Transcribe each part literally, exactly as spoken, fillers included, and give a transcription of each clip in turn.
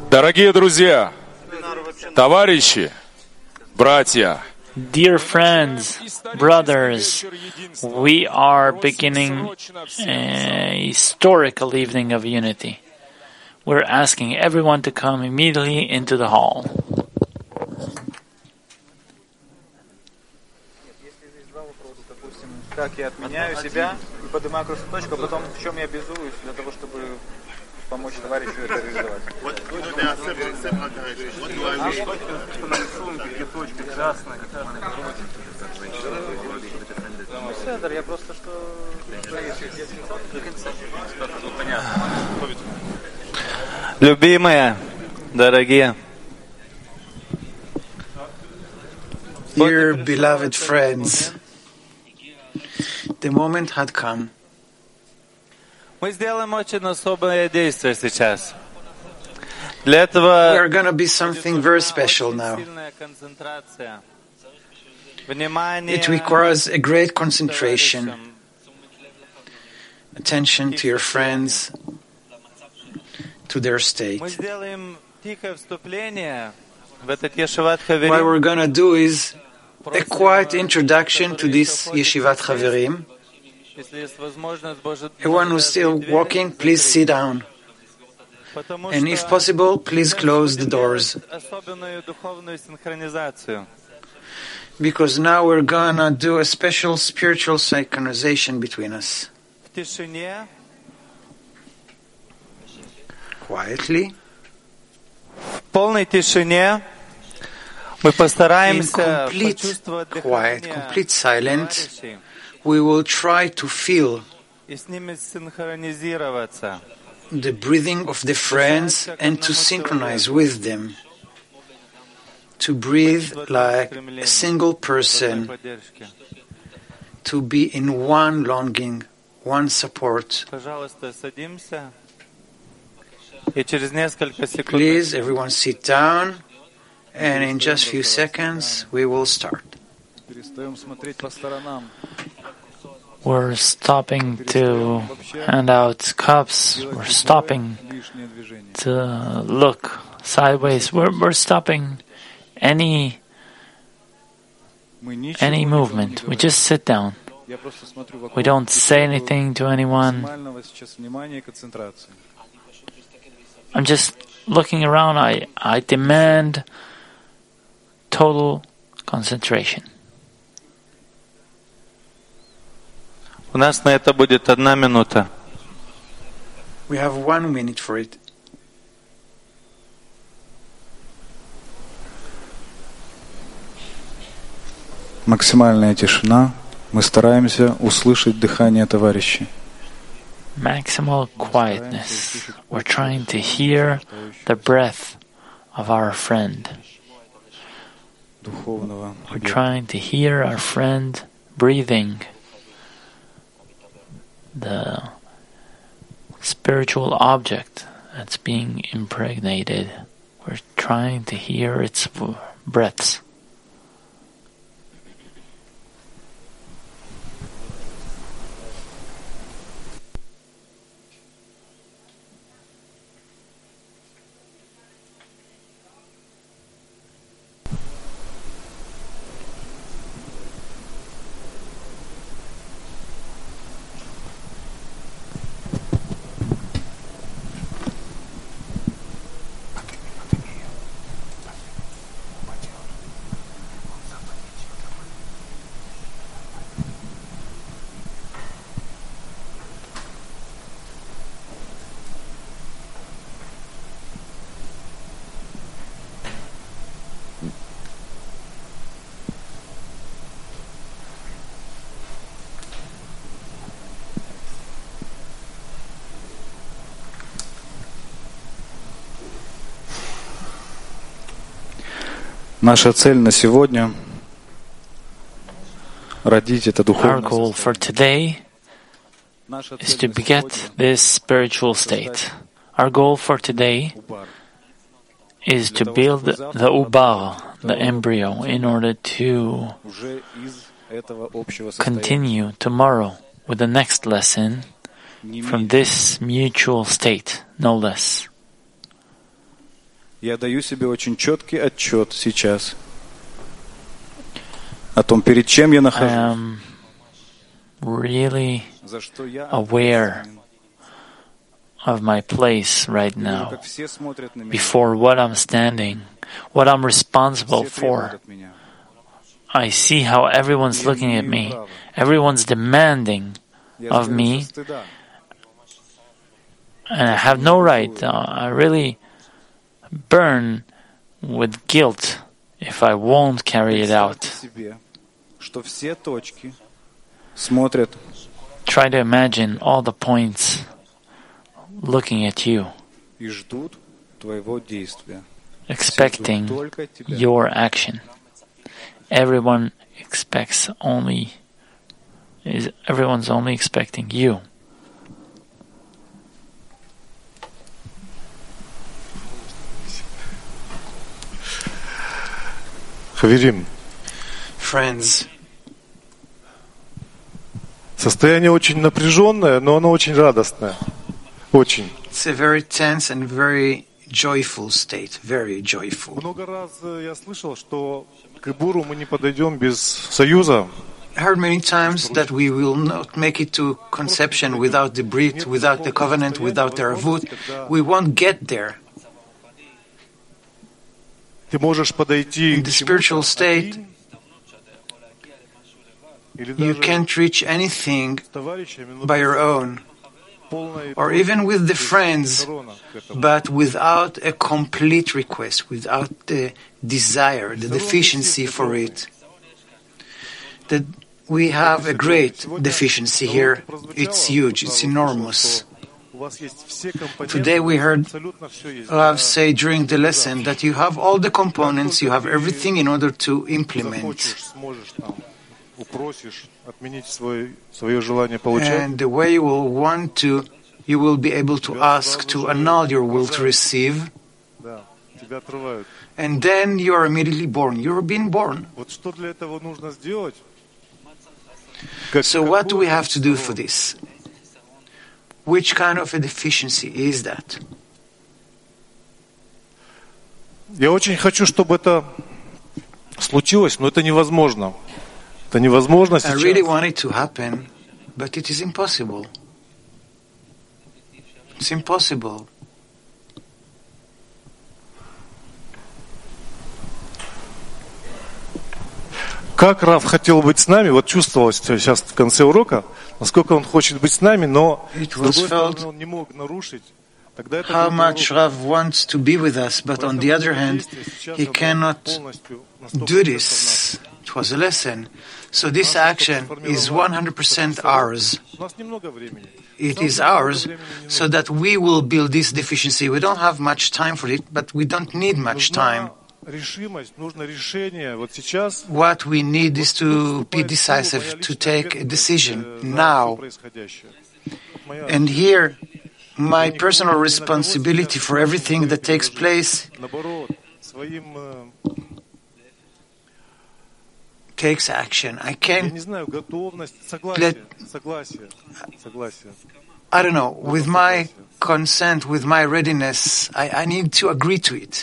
Дорогие друзья, товарищи, братья, dear friends, brothers, we are beginning a historical evening of unity. We're asking everyone to come immediately into the hall. Как я отменяю себя и поднимаю красную точку, а потом в чем я обязуюсь для того, чтобы помочь товарищу это реализовать. Седр, я просто что... Любимые, дорогие. Dear beloved friends, the moment had come. Мы сделаем очень особое действие сейчас. Для этого We are going to be something very special now. It requires a great concentration, attention to your friends, to their state. What we're going to do is a quiet introduction to this Yeshivat Chaverim. Everyone who's still walking, please sit down. And if possible, please close the doors. Because now we're going to do a special spiritual synchronization between us. Quietly. Мы постараемся in complete quiet, complete silence, we will try to feel the breathing of the friends and to synchronize with them, to breathe like a single person, to be in one longing, one support. Please, everyone sit down. And in just a few seconds, we will start. We're stopping to hand out cups. We're stopping to look sideways. We're, we're stopping any, any movement. We just sit down. We don't say anything to anyone. I'm just looking around. I, I demand total concentration. У нас на это будет одна минута. We have one minute for it. Максимальная тишина. Мы стараемся услышать дыхание товарищей. Maximal quietness. We're trying to hear the breath of our friend. We're trying to hear our friend breathing the spiritual object that's being impregnated. We're trying to hear its breaths. Наша цель на сегодня — родить это Our духовное goal for today is to beget this spiritual state. Our goal for today is to build the ubar, the embryo, in order to continue tomorrow with the next lesson from this mutual state, no less. Я даю себе очень четкий отчет сейчас о том, перед чем я I нахожусь, am really за что я aware ответственен. of my place right Вижу, now, как все смотрят на меня, before what I'm standing, what I'm responsible все требуют for. от меня. I see how everyone's looking at me. Everyone's demanding Я of сгорю me, со стыда. and I have no right. Uh, I really burn with guilt if I won't carry it Представьте out. себе, что все точки смотрят Try to imagine all the points looking at you, и ждут твоего действия. expecting Все ждут только тебя. your action. Everyone expects only is everyone's only expecting you. Хаверим, Friends, состояние очень напряженное, но оно очень радостное. Очень. it's a very tense and very joyful state, very joyful. Много раз э, я слышал, что к Ибуру мы не подойдем без союза. I heard many times that we will not make it to conception without the Brit, without the covenant, without the Arvut. We won't get there. Ты можешь подойти In к the чему-то spiritual state, один, или you даже can't reach anything с товарищами, но by your own, полной or even with the без friends, сторона к этому. but without a complete request, without the desire, the deficiency for it. That we have a great deficiency here. It's huge, it's enormous. У вас есть все компоненты, Today we heard абсолютно все есть. Rav say during the lesson that you have all the components, you have everything in order to implement. Захочешь, сможешь там, упросишь отменить свой, свое желание получать. And the way you will want to, you will be able to ask to annul your will to receive, Да, тебя отрывают. and then you are immediately born. You're being born. Вот что для этого нужно сделать? Как- So what do we какой have to do for this? Which kind of a deficiency is that? Я очень хочу, чтобы это случилось, но это невозможно. Это невозможно I really сейчас. want it to happen, but it is impossible. It's impossible. Как Рав хотел быть с нами, вот чувствовалось сейчас в конце урока, насколько он хочет быть с нами, но It с was другой felt стороны он не мог нарушить. Тогда это how был much урок. Rav wants to be with us, but on the other hand, he cannot do this. It was a lesson. So this action is one hundred percent ours. У нас немного времени. It is ours, so that we will build this deficiency. We don't have much time for it, but we don't need much time. Нужна решимость, нужно решение. Вот сейчас What we need is to be decisive, to take a decision now. And here, my personal responsibility for everything that takes place наоборот, своим, э, takes action. I я can't, не знаю, готовность, согласие, Let- согласие, согласие. I don't know, with my consent, with my readiness, I, I need to agree to it.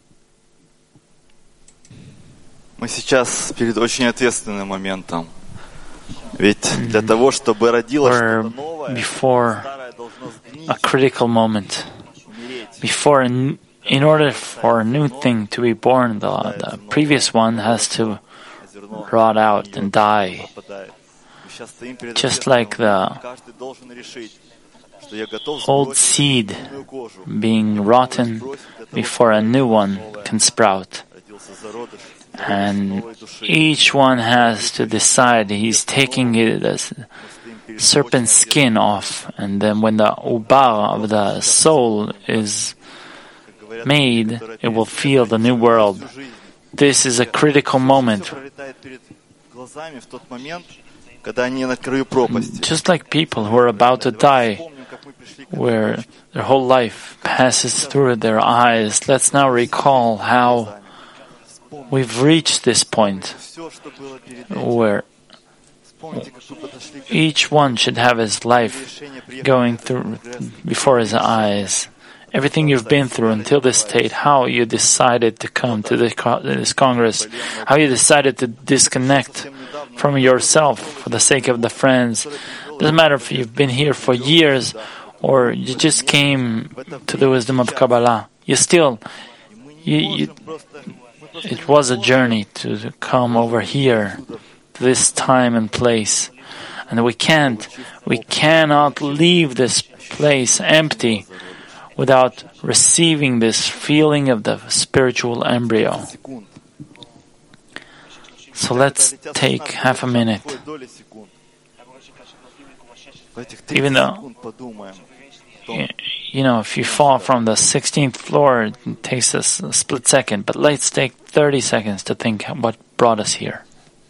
Мы сейчас перед очень ответственным моментом. Ведь для того, чтобы родилось We're что-то новое, before старое должно сгнить, a critical moment. умереть. Before, a n- in order for a new thing to be born, the, the previous one has to А зерно rot out and die. пропадает. Мы сейчас стоим перед Just ответственным like the моментом. Каждый должен решить, что я готов old сбросить seed иную кожу. being rotten before a new one can sprout. Родился зародыш And новой души. each one has to decide he's taking it as Мы стоим перед serpent очень skin off, and then when the ubar of the soul is как говорят, made, it will feel the new world. всю жизнь. This is a critical moment. Всё пролетает перед глазами в тот момент, когда они на краю пропасти. Just like people who are about to die, Помним, как мы пришли к where their whole life passes through their eyes. Let's now recall how we've reached this point всё, что было перед этим. where Вспомните, как мы подошли к each one should have his life решению приехать going на этот through конгресс. before his eyes, everything you've been through until this state, how you decided to come to the, this Congress, how you decided to disconnect from yourself for the sake of the friends. Doesn't matter if you've been here for years or you just came to the wisdom of Kabbalah. You still, you, you, it was a journey to come over here, to this time and place. And we can't, we cannot leave this place empty without receiving this feeling of the spiritual embryo. So let's take half a minute. Even though, you know, if you fall from the sixteenth floor, it takes us a split second, but let's take thirty seconds to think what brought us here.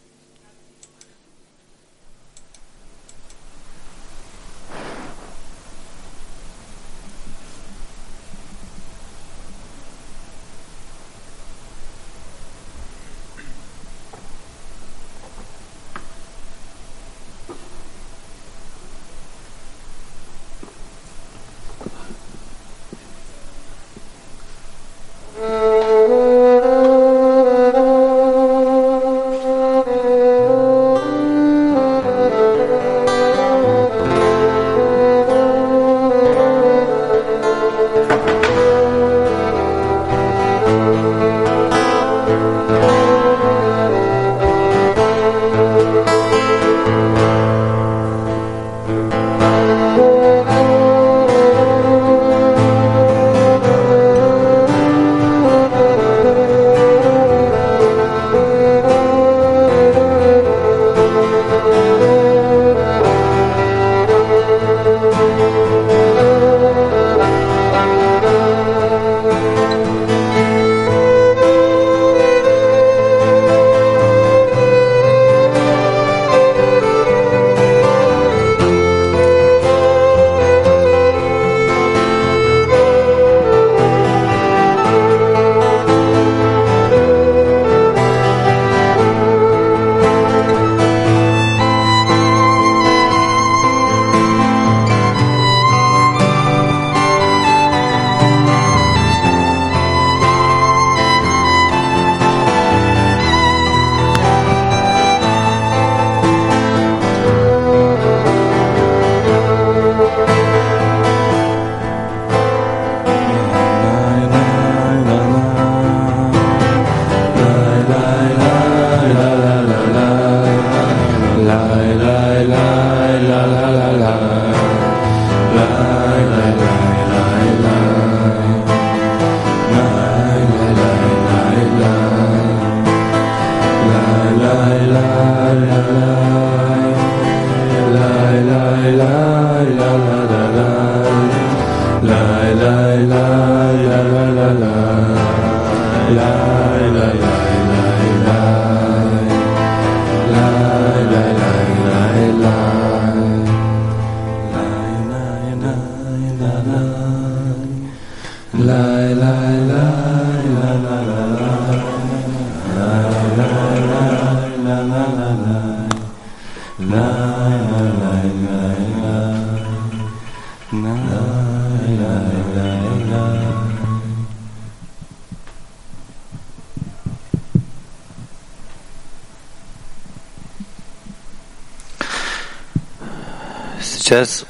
Сейчас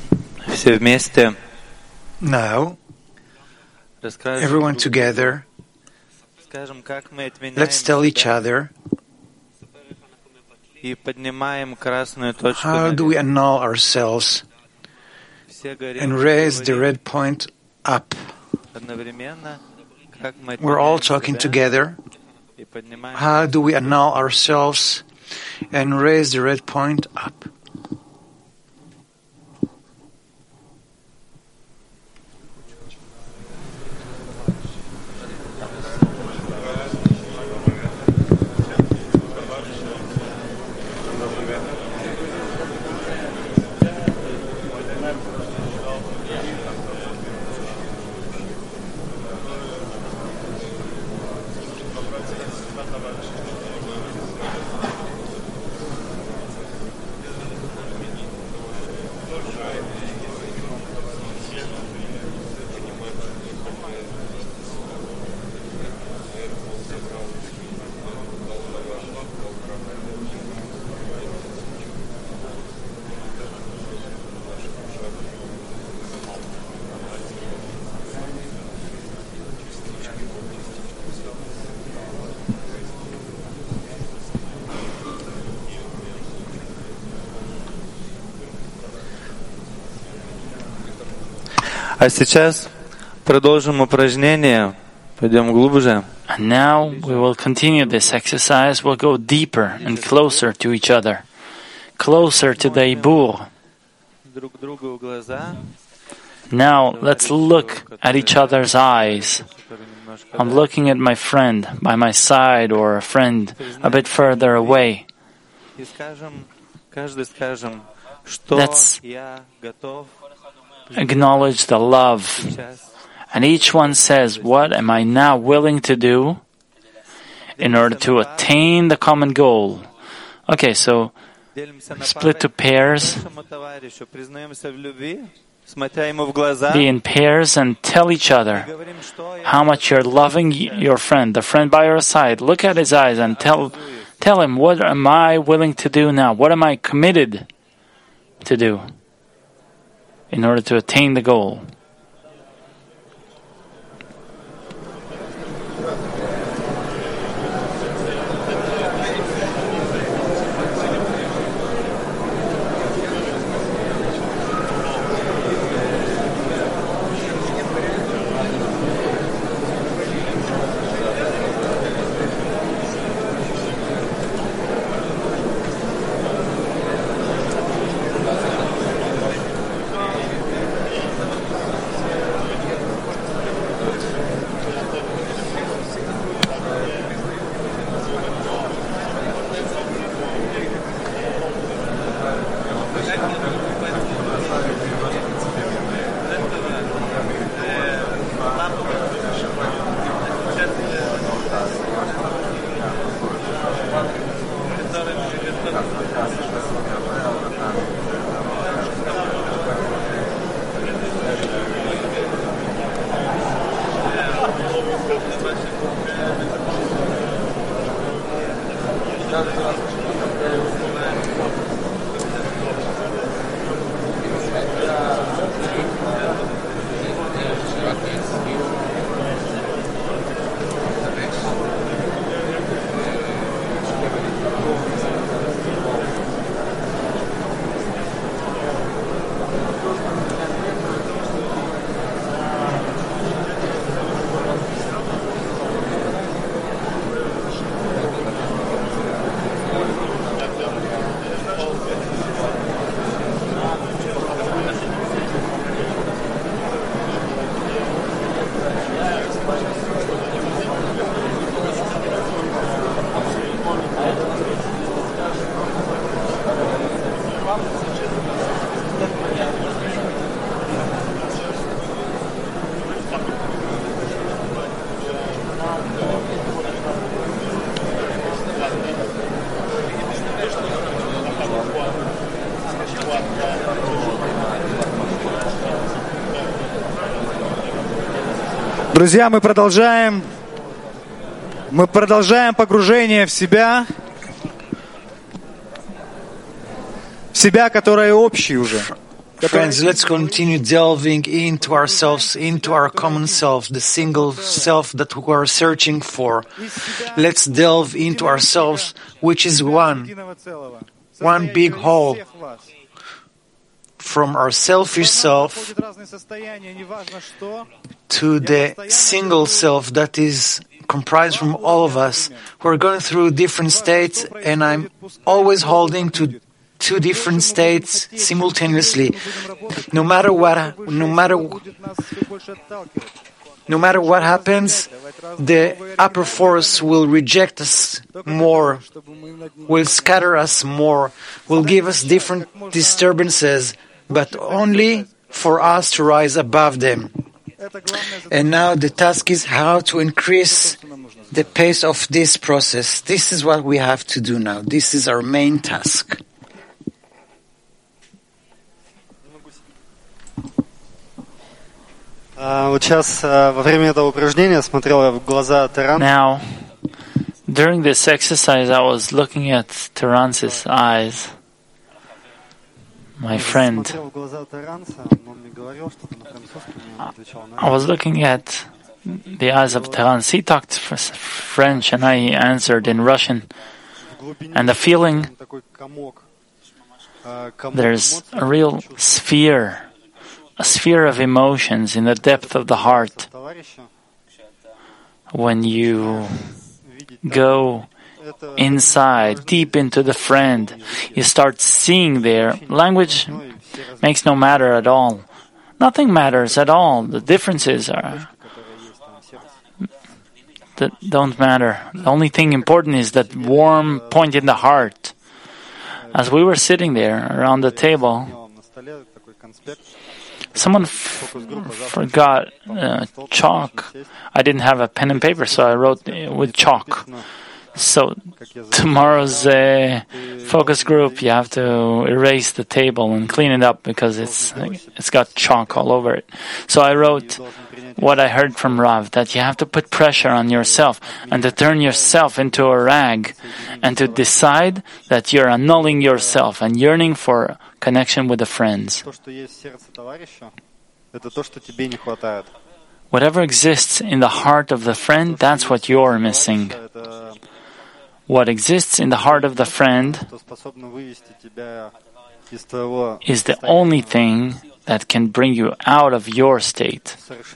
все вместе. Now, everyone together, let's tell each other how do we annul ourselves and raise the red point up. We're all talking together. How do we annul ourselves and raise the red point up? А сейчас продолжим упражнение. Пойдем глубже. And now we will continue this exercise. We'll go deeper and closer to each other, closer to the Ibur. Друг другу в глаза. Now let's look at each other's eyes. I'm looking at my friend by my side or a friend a bit further away. И скажем, каждый скажем, что Let's я готов acknowledge the love. сейчас. And each one says, what am I now willing to do in order to attain the common goal? Okay, so Делимся на split to пары. pairs. Нашему товарищу признаемся в любви, смотря ему в глаза. Be in pairs and tell each other Говорим, что я how much you're loving y- your friend, the friend by your side. Look at his eyes and tell, tell him, what am I willing to do now? What am I committed to do in order to attain the goal? Друзья, мы продолжаем. Мы продолжаем погружение в себя. В себя, которое общий уже. Friends, let's continue delving into ourselves, into our common self, the single self that we are searching for. Let's delve into ourselves, which is one, one big whole. From our selfish self to the single self that is comprised from all of us. We're going through different states, and I'm always holding to two different states simultaneously. No matter what, no matter, no matter what happens, the upper force will reject us more, will scatter us more, will give us different disturbances, but only for us to rise above them. And now the task is how to increase the pace of this process. This is what we have to do now. This is our main task. Вот сейчас во время этого упражнения смотрел я в глаза Теран. Now, during this exercise, I was looking at Terance's eyes, my friend. I was looking at the eyes of Terence. He talked French and I answered in Russian. And the feeling, there's a real sphere a sphere of emotions in the depth of the heart. When you go inside, deep into the friend, you start seeing there. Language makes no matter at all. Nothing matters at all. The differences are that don't matter. The only thing important is that warm point in the heart. As we were sitting there around the table, someone f- forgot uh, chalk. I didn't have a pen and paper, so I wrote with chalk. So tomorrow's uh, focus group, you have to erase the table and clean it up because it's it's got chalk all over it. So I wrote what I heard from Rav, that you have to put pressure on yourself and to turn yourself into a rag and to decide that you're annulling yourself and yearning for connection with the friends. Whatever exists in the heart of the friend, that's what you're missing. What exists in the heart of the friend is the only thing that can bring you out of your state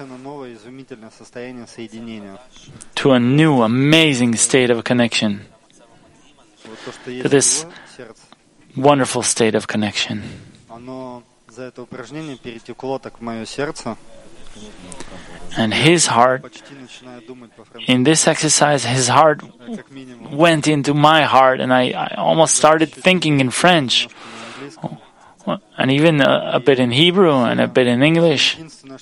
to a new, amazing state of connection, to this wonderful state of connection. And his heart, in this exercise, his heart went into my heart, and I, I almost started thinking in French, and even a, a bit in Hebrew and a bit in English.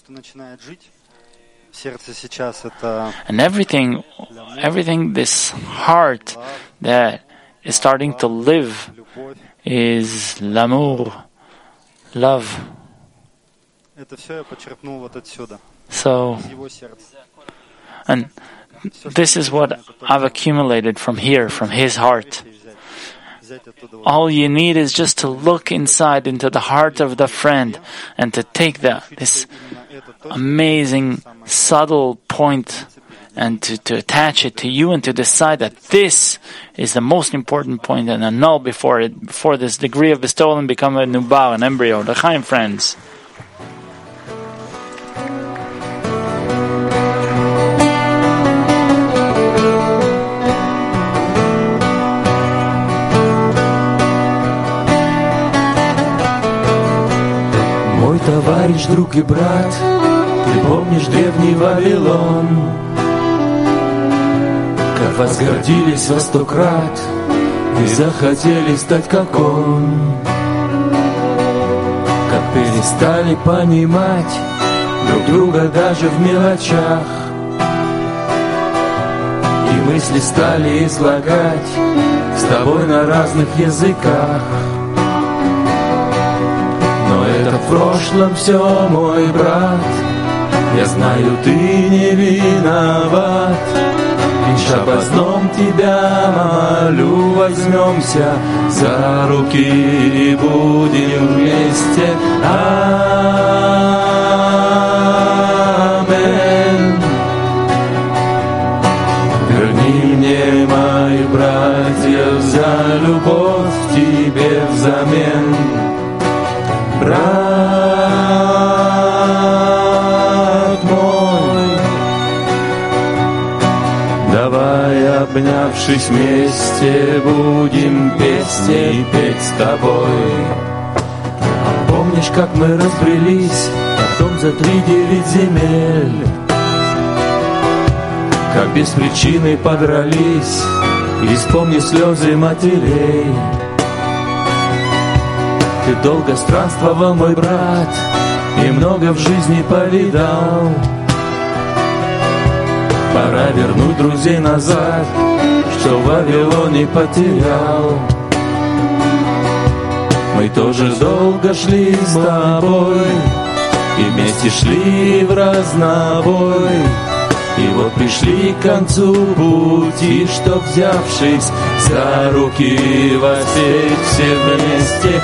And everything, everything, this heart that is starting to live is l'amour, love. So, and this is what I've accumulated from here, from his heart. All you need is just to look inside into the heart of the friend and to take the, this amazing, subtle point and to, to attach it to you and to decide that this is the most important point and annul before it, before this degree of bestowal and become a nubar, an embryo. L'chaim, friends. Товарищ, друг и брат, ты помнишь древний Вавилон, как возгордились во сто крат и захотели стать как он, как перестали понимать друг друга даже в мелочах, и мысли стали излагать с тобой на разных языках. Это в прошлом все, мой брат. Я знаю, ты не виноват. Лишь об одном тебя молю, возьмемся за руки и будем вместе. Амен. Верни мне моих братьев за любовь к тебе взамен. Брат мой, давай, обнявшись вместе, будем песни петь с тобой. Помнишь, как мы разбрелись потом за три девять земель, как без причины подрались, и вспомни слезы матерей. Ты долго странствовал, мой брат, и много в жизни повидал. Пора вернуть друзей назад, что в Вавилоне потерял. Мы тоже долго шли с тобой, и вместе шли в разнобой. И вот пришли к концу пути, что, взявшись за руки, воспеть все вместе.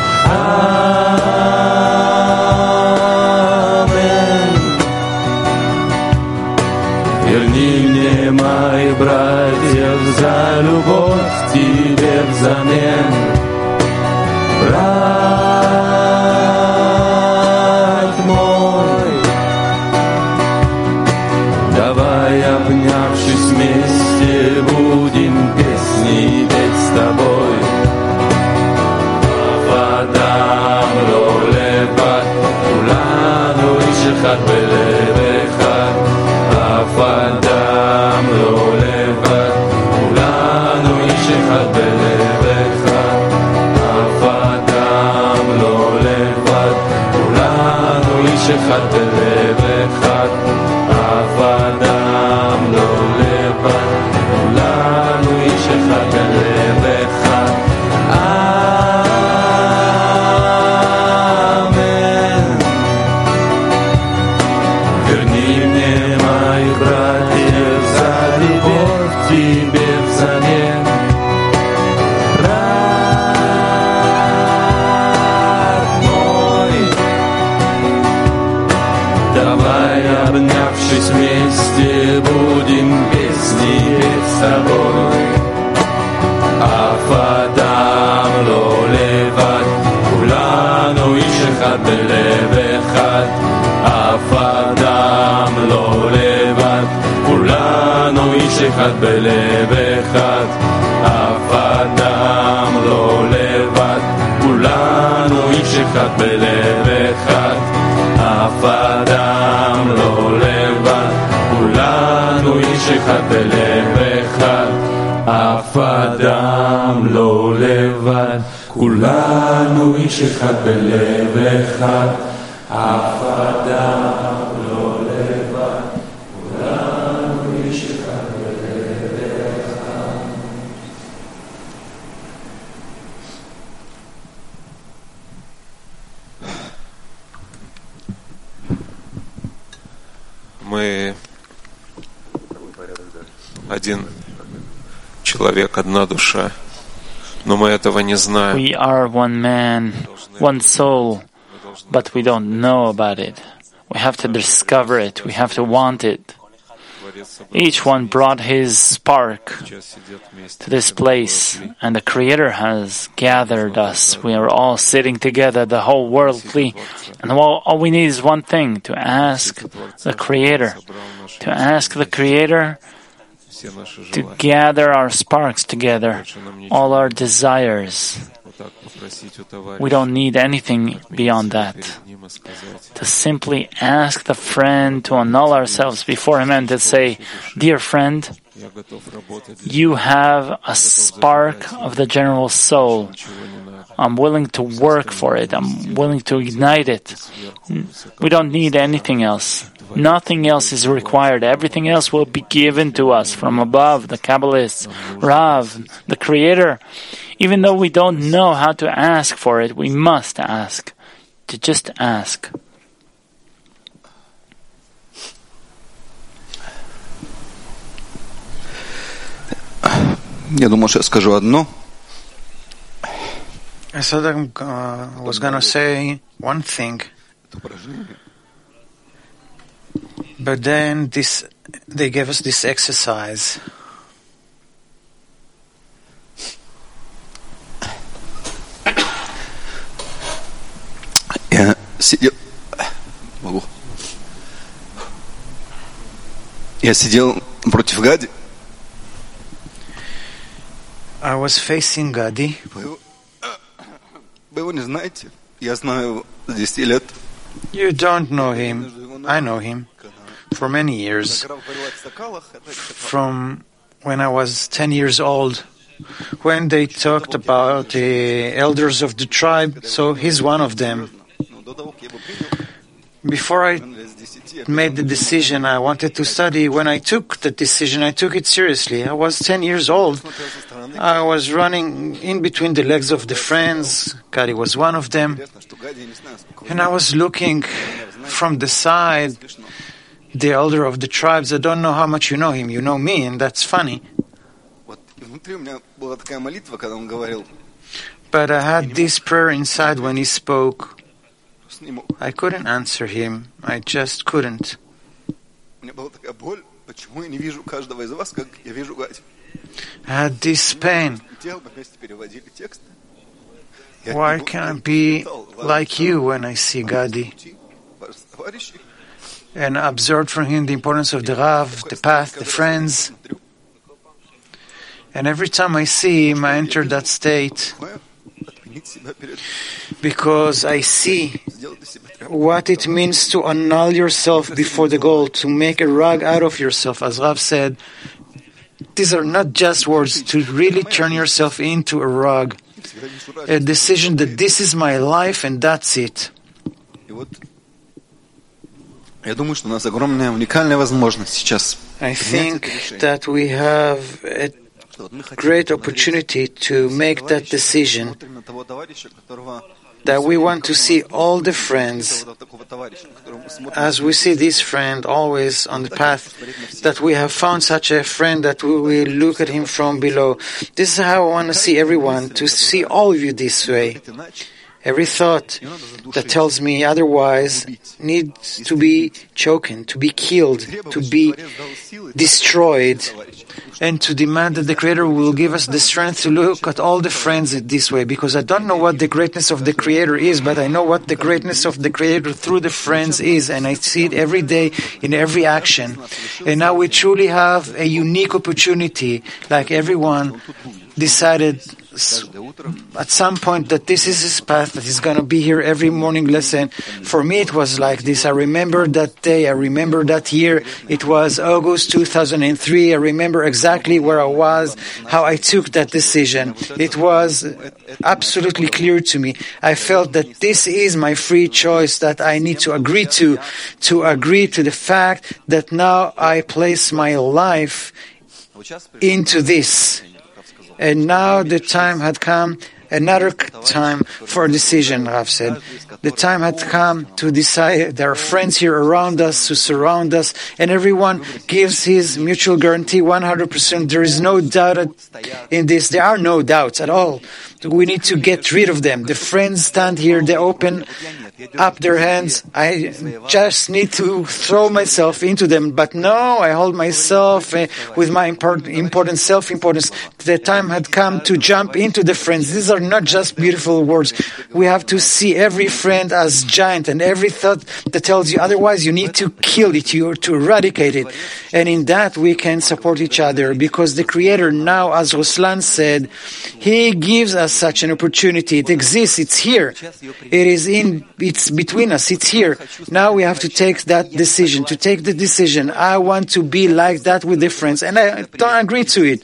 Амен. Верни мне моих братьев за любовь к тебе взамен. Брат мой, вместе будем песни петь с тобой. Авадам לא לבד, כולנו איש אחד בלב אחד. авадам לא לבד, כולנו איש אחד בלב אחד. авадam לא לבד, כולנו איש אחד בלב אחד. авадam לא לבד, כולנו איש אחד בלב אחד. Амен. Верни мне моих братьев за любовь тебе взамен. Родной, давай, обнявшись вместе, будем песни петь с тобой. авадам לא לבד, כולנו איש אחד בלב אחד. авадам לא לבד, כולנו איש אחד בלב אחד. авадam לא לבד, כולנו איש אחד בלב אחד. авадam לא לבד, כולנו איש אחד בלב אחד. авадam לא לבד, כולנו איש אחד בלב אחד. авадam לא לבד, כולנו איש אחד בלב אחד. Мы один человек, одна душа, но мы этого не знаем. We are one man, one soul, but we don't know about it. We have to discover it. We have to want it. Each one brought his spark to this place, and the Creator has gathered us. We are all sitting together, the whole worldly, and all, all we need is one thing, to ask the Creator, to ask the Creator to gather our sparks together, all our desires. We don't need anything beyond that. To simply ask the friend to annul ourselves before him and to say, "Dear friend, you have a spark of the general soul. I'm willing to work for it. I'm willing to ignite it." We don't need anything else. Nothing else is required. Everything else will be given to us from above, the Kabbalists, Rav, the Creator. Even though we don't know how to ask for it, we must ask. To just ask. Я думал, что я скажу одно. I thought I uh, was going to say one thing, but then this they gave us this exercise. Я сидел... Могу. Я сидел против Гади. I was facing Gadi. Вы его не знаете? Я знаю его с десяти лет. You don't know him. I know him for many years. From when I was ten years old, when they talked about the elders of the tribe, so he's one of them. Before I made the decision I wanted to study, when I took the decision, I took it seriously. I was ten years old. I was running in between the legs of the friends. Gadi was one of them. And I was looking from the side, the elder of the tribes. I don't know how much you know him. You know me, and that's funny. But I had this prayer inside when he spoke. I couldn't answer him. I just couldn't. I had this pain. Why can't I be like you when I see Gadi? And I observed from him the importance of the Rav, the path, the friends. And every time I see him, I enter that state because I see what it means to annul yourself before the goal, to make a rug out of yourself. As Rav said, these are not just words, to really turn yourself into a rug, a decision that this is my life and that's it. Я думаю, что у нас огромная уникальная возможность сейчас. I think that we have a great opportunity to make that decision, that we want to see all the friends as we see this friend always on the path, that we have found such a friend that we will look at him from below. This is how I want to see everyone, to see all of you this way. Every thought that tells me otherwise needs to be choken, to be killed, to be destroyed, and to demand that the Creator will give us the strength to look at all the friends this way, because I don't know what the greatness of the Creator is, but I know what the greatness of the Creator through the friends is, and I see it every day in every action. And now we truly have a unique opportunity, like everyone decided at some point that this is his path, that he's going to be here every morning lesson. For me, it was like this. I remember that day. I remember that year. It was August two thousand three. I remember exactly where I was, how I took that decision. It was absolutely clear to me. I felt that this is my free choice that I need to agree to, to agree to the fact that now I place my life into this. And now the time had come, another time for a decision, Rav said. The time had come to decide. There are friends here around us who surround us, and everyone gives his mutual guarantee one hundred percent. There is no doubt in this. There are no doubts at all. We need to get rid of them. The friends stand here, they open up their hands. I just need to throw myself into them. But no, I hold myself uh, with my important, important self-importance. The time had come to jump into the friends. These are not just beautiful words. We have to see every friend as giant, and every thought that tells you otherwise, you need to kill it, you to eradicate it. And in that we can support each other, because the Creator now, as Ruslan said, He gives us such an opportunity. It exists. It's here. It is in, it's between us. It's here. Now we have to take that decision, to take the decision. I want to be like that with the friends, and I don't agree to it.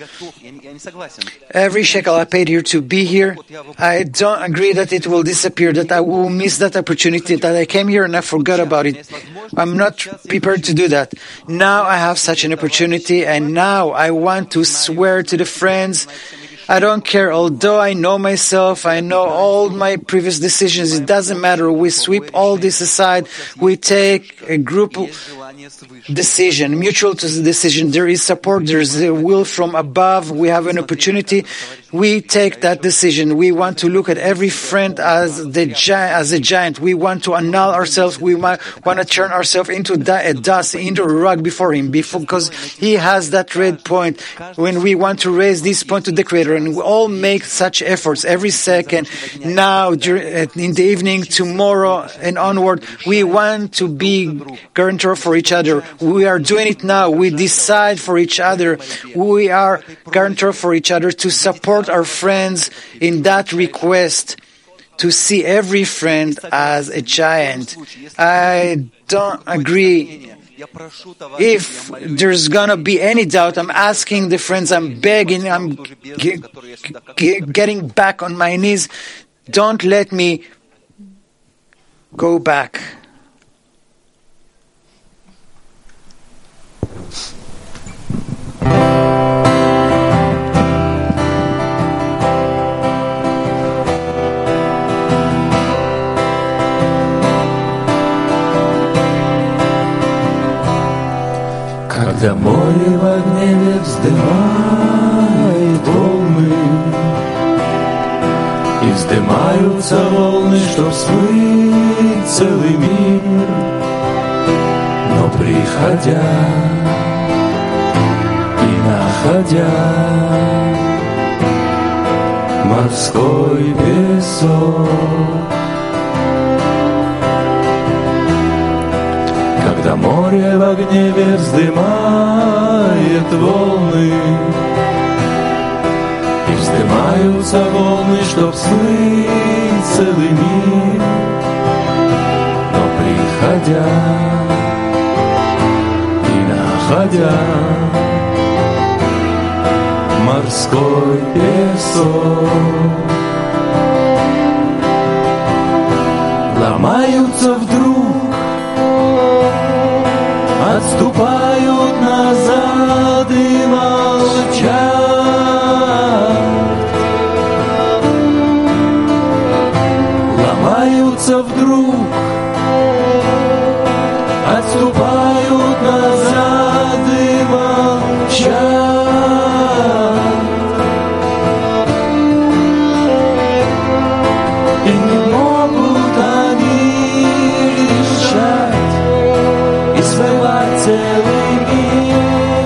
Every shekel I paid here to be here, I don't agree that it will disappear, that I will miss that opportunity, that I came here and I forgot about it. I'm not prepared to do that. Now I have such an opportunity, and now I want to swear to the friends. I don't care, although I know myself, I know all my previous decisions, it doesn't matter. We sweep all this aside. We take a group decision, mutual decision. There is support, there is a will from above. We have an opportunity. We take that decision. We want to look at every friend as the gi- as a giant. We want to annul ourselves. We want to turn ourselves into a dust, into a rug before Him, because He has that red point. When we want to raise this point to the Creator, and we all make such efforts every second, now, in the evening, tomorrow, and onward, we want to be guarantor for each other. We are doing it now. We decide for each other. We are guarantor for each other to support our friends in that request, to see every friend as a giant. I don't agree. If there's gonna be any doubt, I'm asking the friends, I'm begging, I'm g- g- getting back on my knees. Don't let me go back. Когда море в гневе вздымает волны, и вздымаются волны, чтоб смыть целый мир, но приходя и находя морской песок, когда море в гневе вздымает волны, Вздымаются волны, чтоб смыть целый мир, но приходя и находя морской песок, ломаются вдруг, отступают назад и молчат. Ломаются вдруг, отступают назад и молчат. И не могут они решать и смывать целый мир.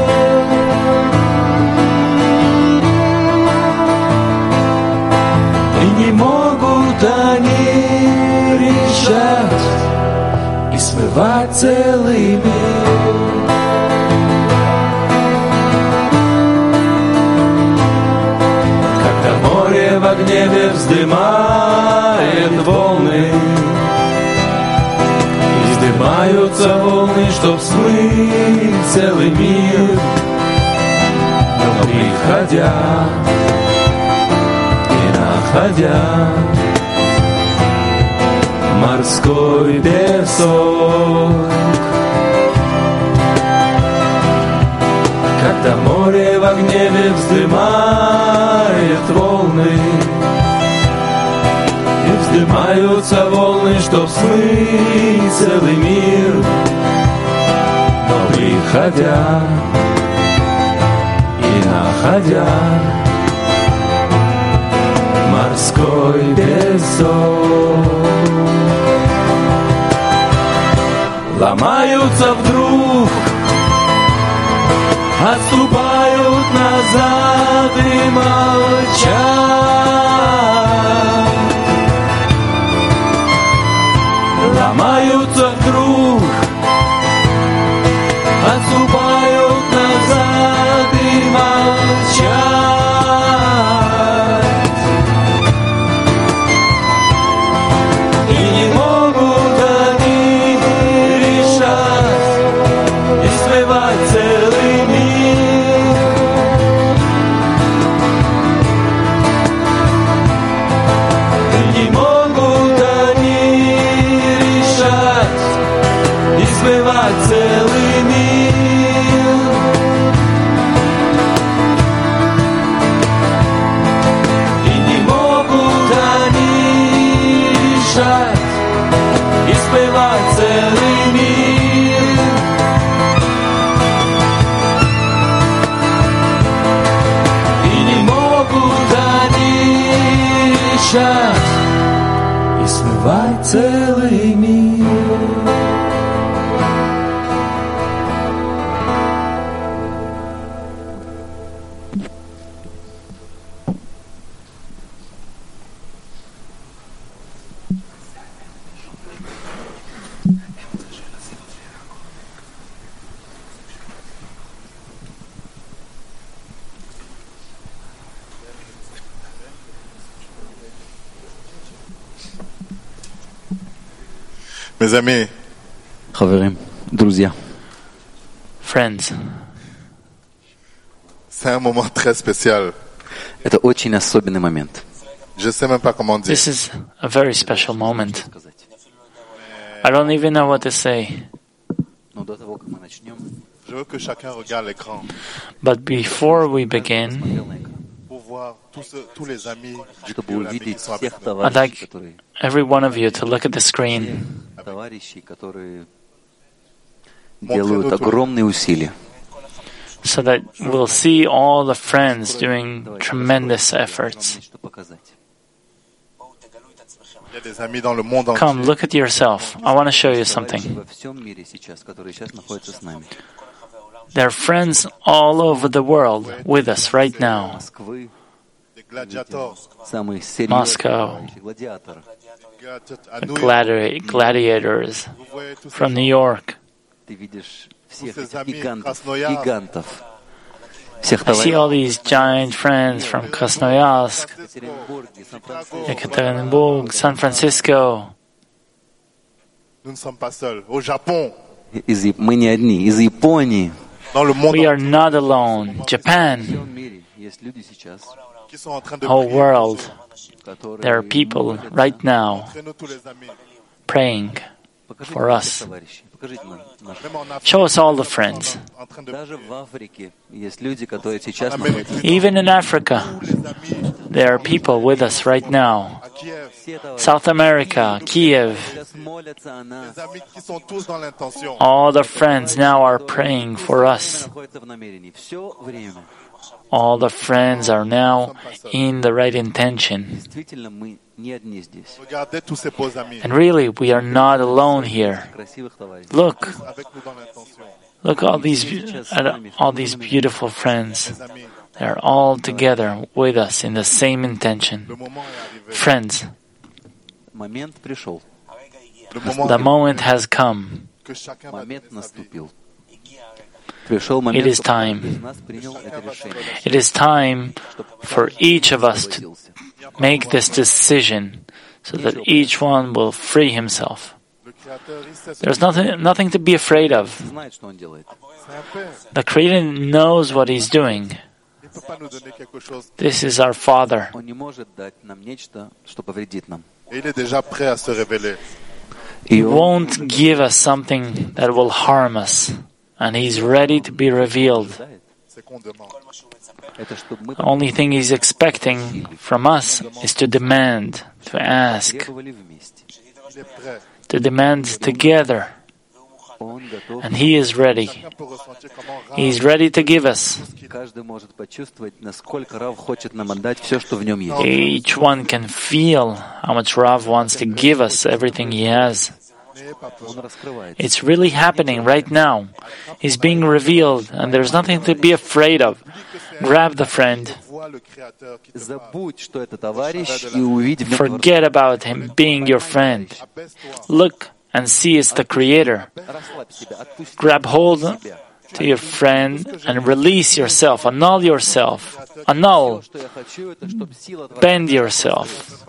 И не могут они решать и смывать целый мир. Когда море в гневе вздымает волны, и вздымаются волны, чтоб смыть целый мир, но приходя и находя морской песок. Когда море в гневе вздымает волны, и вздымаются волны, чтоб смыть целый мир, но приходя и находя морской песок, ломаются вдруг, отступают назад и молчат. Ломаются вдруг, отступают назад и молчат. И не могут они решать и смывать целый мир. И не могут они решать и смывать целый мир. И не могут они решать и смывать целый мир. И не могут они решать и смывать целый мир. Mes amis, חברים, друзья, Friends, c'est un moment très spécial. это очень особенный момент. Je sais même pas comment dire. this is a very special moment. I don't even know what to say. Но до того, как мы начнем, Je veux que chacun regarde l'écran But before we begin, pour voir tous, ceux- tous les amis du чтобы Pio Olympique увидеть qui sont всех avec nous. I'd товарищей, like которые, every one of you to look at the screen товарищей, которые Montrez-nous делают tout. огромные усилия. so that we'll see all the friends doing tremendous efforts. Нечто показать. Il y a des amis dans le monde Come, entier. look at yourself. I want to show you something. Товарищи во всем мире сейчас, которые сейчас находятся с нами. There are friends all over the world with us right now. Москвы, Des gladiators. самые серьезные Moscow. товарищи, гладиаторы. gladiators à New York. Gladi- gladiators Vous voyez tous ces from New gens. York. Ты видишь всех ces этих amis гигантов, Красноярск. гигантов. I see all these giant friends from Krasnoyarsk, Ekaterinburg, San Francisco. Nous ne sommes pas seuls. Au Japon, Из, Яп- мы не одни. Из Японии dans le monde We are not alone. Japan, есть люди сейчас, qui sont en train de whole prier. world, которые... there are people right now Montrez-nous tous les amis. praying Покажите for нам us. всех товарищей, покажите нам наших. Même en Afrique, Show us all the friends. en train de Даже prier. в Африке есть люди, которые сейчас En находятся Amérique, Even in Africa, tous les amis there are people with us right now. à Kiev, все товарищи. South America, Kiev, Сейчас молятся о нас. les amis qui sont tous dans l'intention. all the friends now are praying for us. Находятся в намерении. Все время. All the friends are now in the right intention. Действительно, мы не одни здесь. Regardez tous ces beaux amis And really, we are not alone here. Красивых товарищей. Look, avec nous dans l'intention. look all these at all these beautiful friends. Les amis, They're all together with us in the same intention. le moment est arrivé. Friends, Момент пришел. Le moment the moment has come. que chacun va donner Момент sa vie. наступил. Пришел It момент, is чтобы каждый time. из нас принял это решение. It is time for each of us to make this decision so that each one will free himself. Le Créateur, il sait ce There's qu'il nothing, nothing to be afraid of. Знает, что он делает. fait. C'est un père. The Creator knows what He's doing. Il ne peut pas nous donner quelque chose. This is our Father. Он не может дать нам нечто, что повредит нам. Et il est déjà prêt à se révéler. И He он won't give us something that will harm us. And He's ready to be revealed. ожидает. C'est qu'on demande. Это чтобы мы The only thing He's expecting from us is to demand, to ask, требовали вместе. Il est prêt. to demand together. Он готов. And He is ready. Chacun peut ressentir comment rare He's ready to give us. Каждый может почувствовать, насколько Рав хочет нам отдать все, что в нем есть. Each one can feel how much Rav wants to give us everything he has. n'ayez pas peur. Он раскрывается. It's really happening right now. He's being revealed, and there's nothing to be afraid of. Grab the friend. Vois le Créateur qui te parle. Забудь, что это товарищ, и увидь в нем Творца. Forget about him being your friend. Abaisse-toi. Look and see it's the Creator. Расслабь себя, отпусти Grab hold себя. to your friend and release yourself. Annul yourself. Annul. Что я хочу, это чтобы сила Творца. Bend yourself.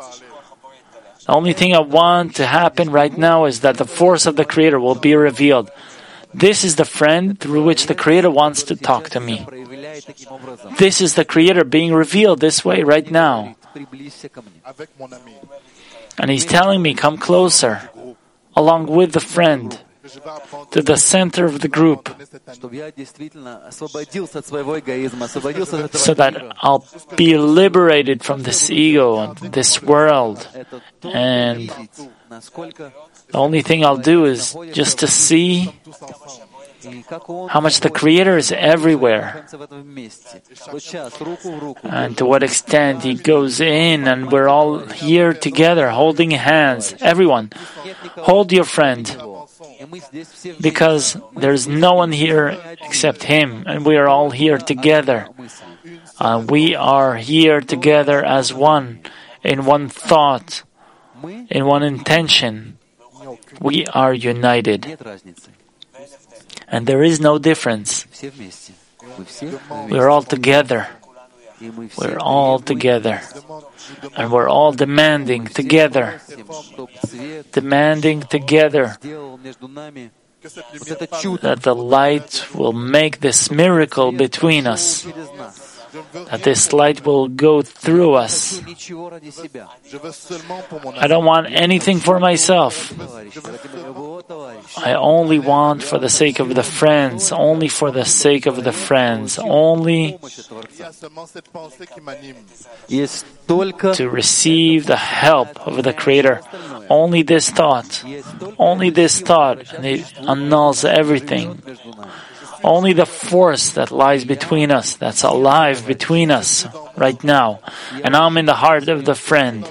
The only thing I want to happen right now is that the force of the Creator will be revealed. This is the friend through which the Creator wants to talk to me. Проявляй таким образом. This is the Creator being revealed this way right now. Приблизься ко мне. Avec mon ami. And He's telling me, come closer, along with the friend, Que je vais apprendre to the center of the group, cette année. Чтобы я действительно освободился от своего эгоизма, освободился от этого so that мира. I'll be liberated from this ego and this world. Это то, And видеть, насколько the only thing I'll do is just to see Tous ensemble. и как он how much the Creator is everywhere, находится в этом месте. Вот сейчас, руку в руку. and to what extent He goes in, and we're all here together, holding hands. Everyone, hold your friend, И мы здесь все вместе. because there's no one here except Him, and we are all here together. And we are here together as one, in one thought, Мы in one intention. We are united, нет разницы. and there is no difference. Все вместе. Мы все We're all together. и мы все We're all together. And we're all demanding together, чтобы свет demanding together сделал между нами Que cette вот lumière это чудо that the light will make this miracle between us, через нас. that this light will go through us. Ничего ради себя. Je veux seulement pour mon I don't want anything for myself. Товарищ, ради моего товарища. I only want for the sake of the friends, only for the sake of the friends, only Помощь от Творца. Il y a seulement cette pensée qui m'anime. Есть только to receive the help of the Creator. Only this thought, only this thought, and it annuls everything. между нами. Only the force that lies between us, that's alive between us right now. And I'm in the heart of the friend.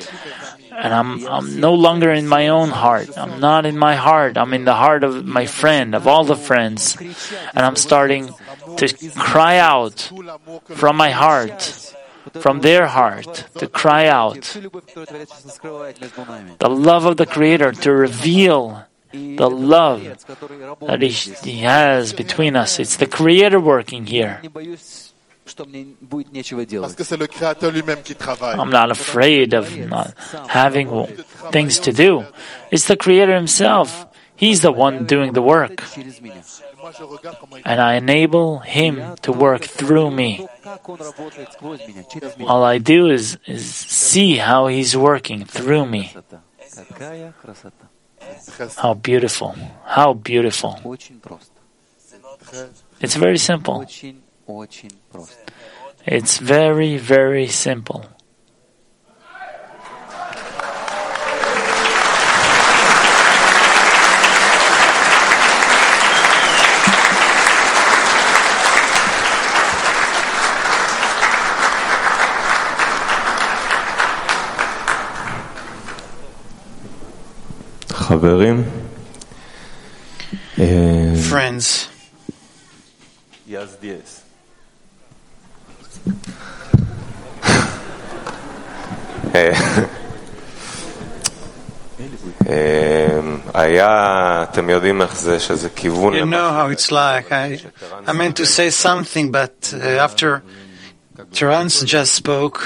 And I'm, I'm no longer in my own heart. I'm not in my heart. I'm in the heart of my friend, of all the friends. And I'm starting to cry out from my heart, from their heart, to cry out Всю любовь, которую Творец сейчас скрывает между нами. the love of the Creator, to reveal the love that he, he has between us. It's the Creator working here. I'm not afraid of not having things to do. It's the Creator Himself. He's the one doing the work. And I enable Him to work through me. All I do is, is see how He's working through me. How beautiful. How beautiful. It's very simple. It's very, very simple. Friends, you know how it's like. I, I meant to say something, but uh, after Terence just spoke,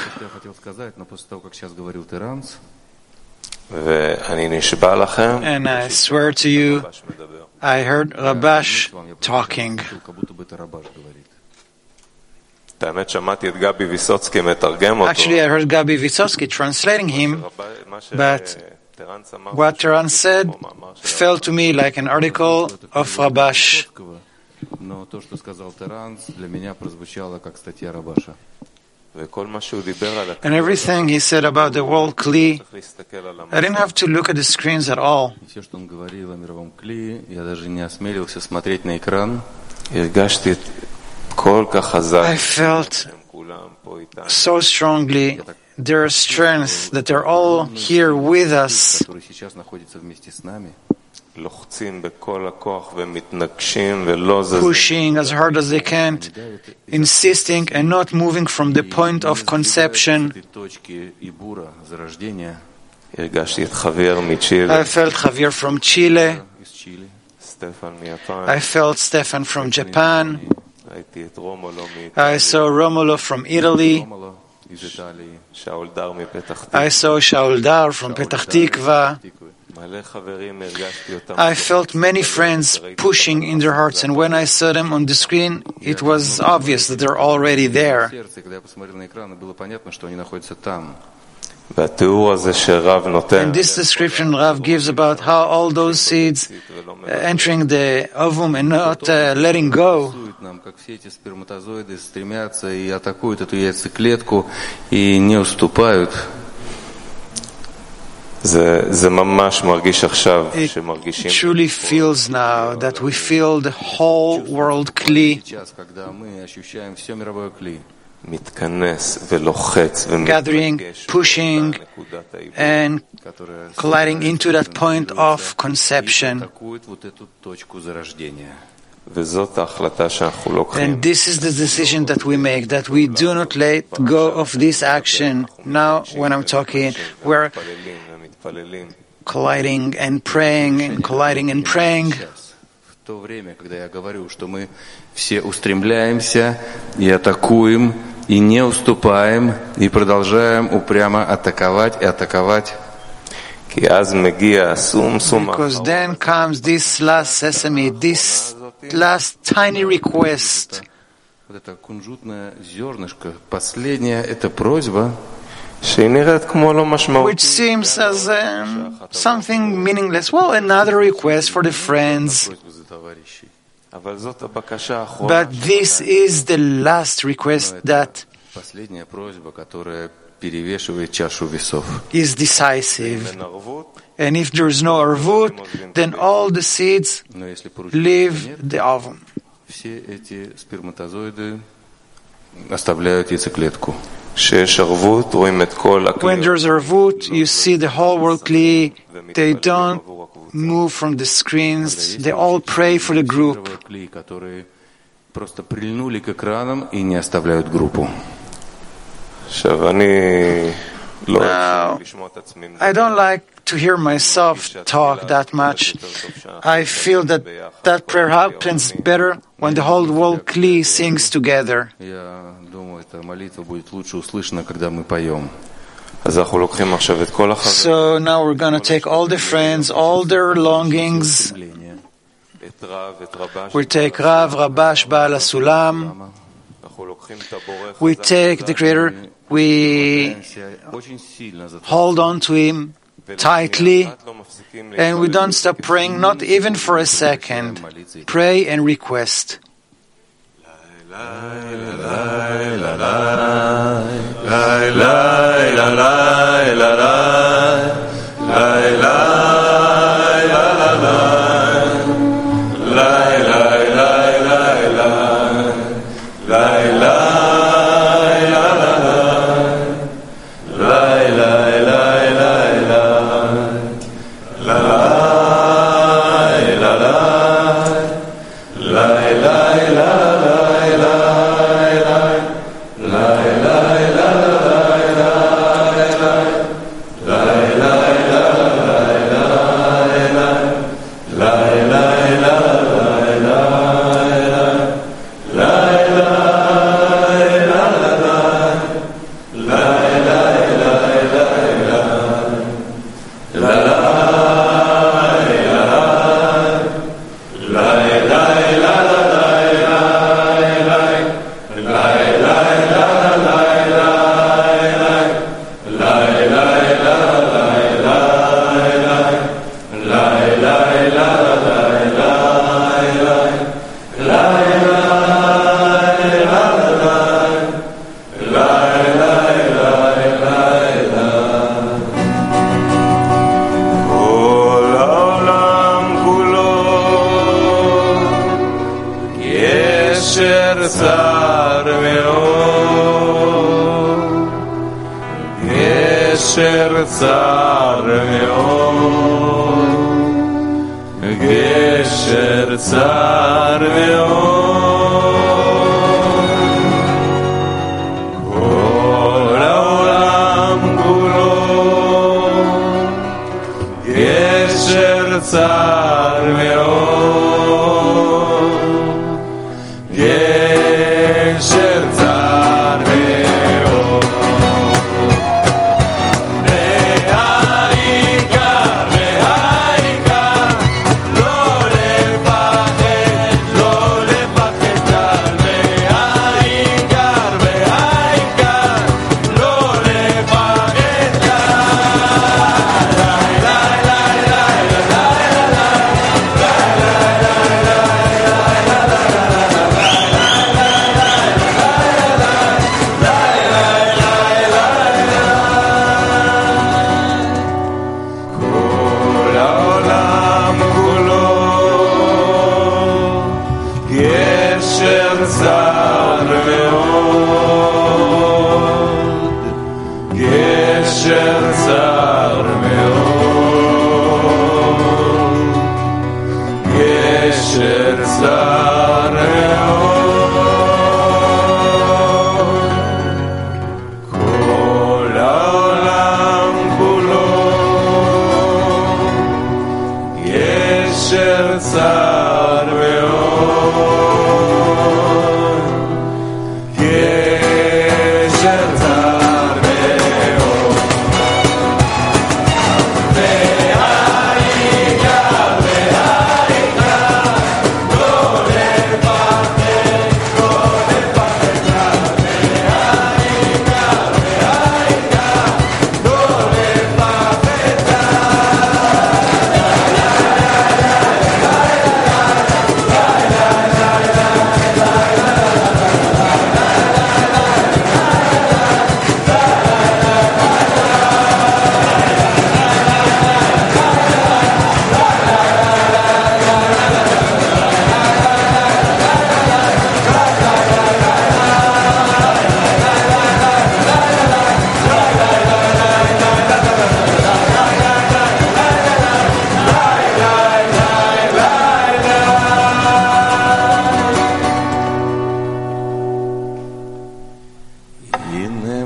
and I swear to you, I heard Rabash talking. Actually, I heard Gabi Vysotsky translating him, but what Terence said felt to me like an article of Rabash. And everything he said about the world Kli, I didn't have to look at the screens at all. I felt so strongly their strength, that they're all here with us. Pushing as hard as they can, insisting and not moving from the point of conception. I felt Javier from Chile. I felt Stefan from Japan. I saw Romulo from Italy. I saw Shaul Dar from Petach Tikva. I felt many friends pushing in their hearts, and when I saw them on the screen, it was obvious that they're already there. And this description Rav gives about how all those seeds uh, entering the ovum and not uh, letting go. It truly feels now that we feel the whole world Kli gathering, pushing, and colliding into that point of conception. And this is the decision that we make, that we do not let go of this action. Now, when I'm talking, we're colliding and praying and colliding and praying. В то время, когда я говорю, что мы все устремляемся и атакуем, и не уступаем, и продолжаем упрямо атаковать и атаковать. Because then comes this last sesame, this last tiny request. Вот это кунжутное зернышко, последняя, это просьба, which seems as um, something meaningless. Well, another request for the friends. But this is the last request that is decisive. And if there is no arvut, then all the seeds leave the ovum. Все эти сперматозоиды оставляют яйцеклетку. When there's arvut, you see the whole world Kli. They don't move from the screens. They all pray for the group. Которые просто прильнули к экранам и не оставляют группу. Now, I don't like to hear myself talk that much. I feel that that prayer happens better when the whole world Kli sings together. So now we're going to take all the friends, all their longings. We take Rav, Rabash, Baal HaSulam. We take the Creator. We hold on to Him tightly, and we don't stop praying, not even for a second. Pray and request.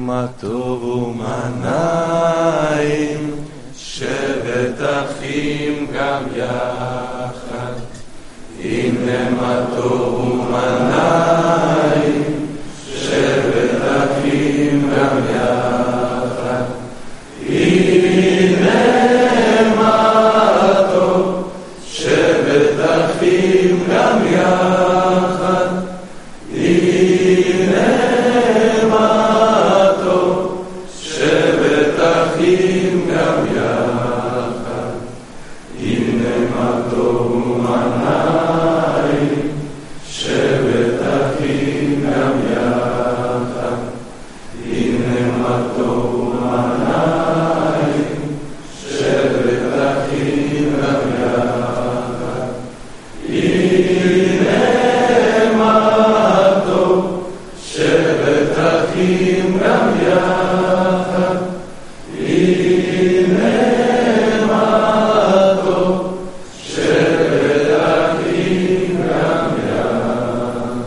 מה טוב ומה נעים, שבת אחים גם יחד. הנה מה טוב ומה נעים, שבת אחים גם יחד. הנה מה טוב, שבת אחים גם יחד. הנה מה טוב, שבת אחים גם יחד. הנה מה טוב ומה נעים, שבת אחים גם יחד. הנה מה טוב ומה נעים, שבת אחים גם יחד. הנה מה טוב, שבת אחים גם יחד. הנה מה טוב, שבת אחים גם יחד.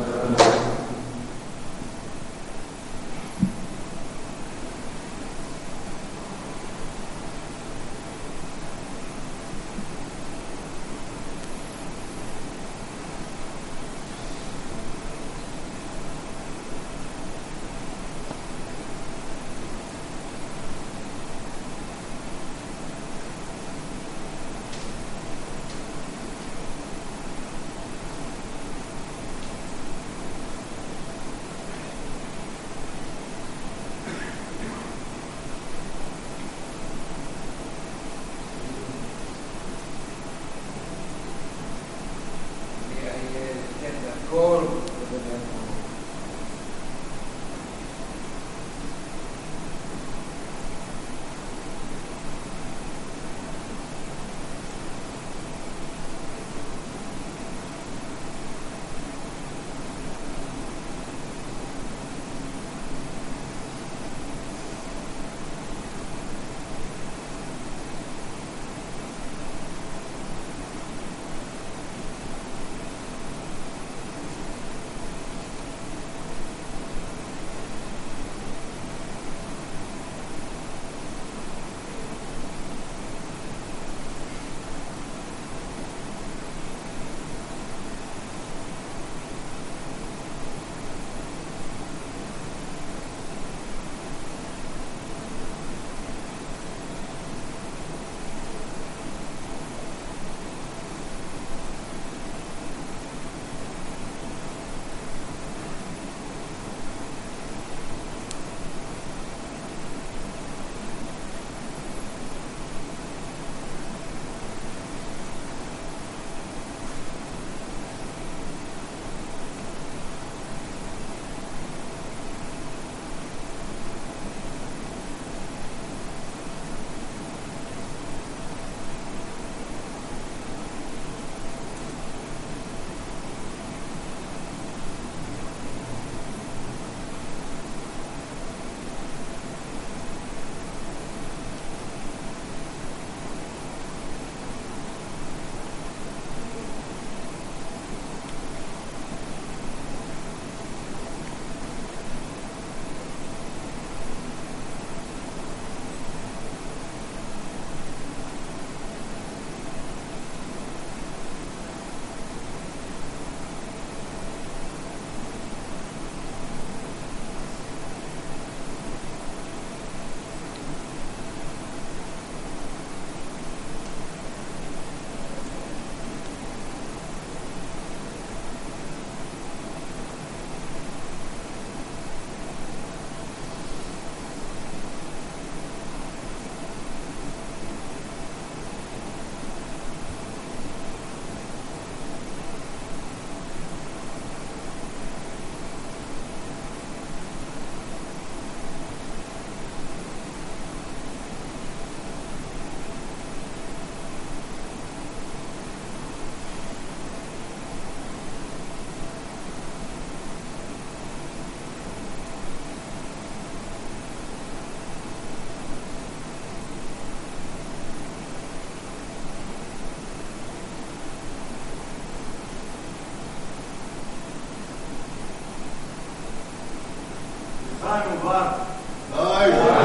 חיים ובר, Aye.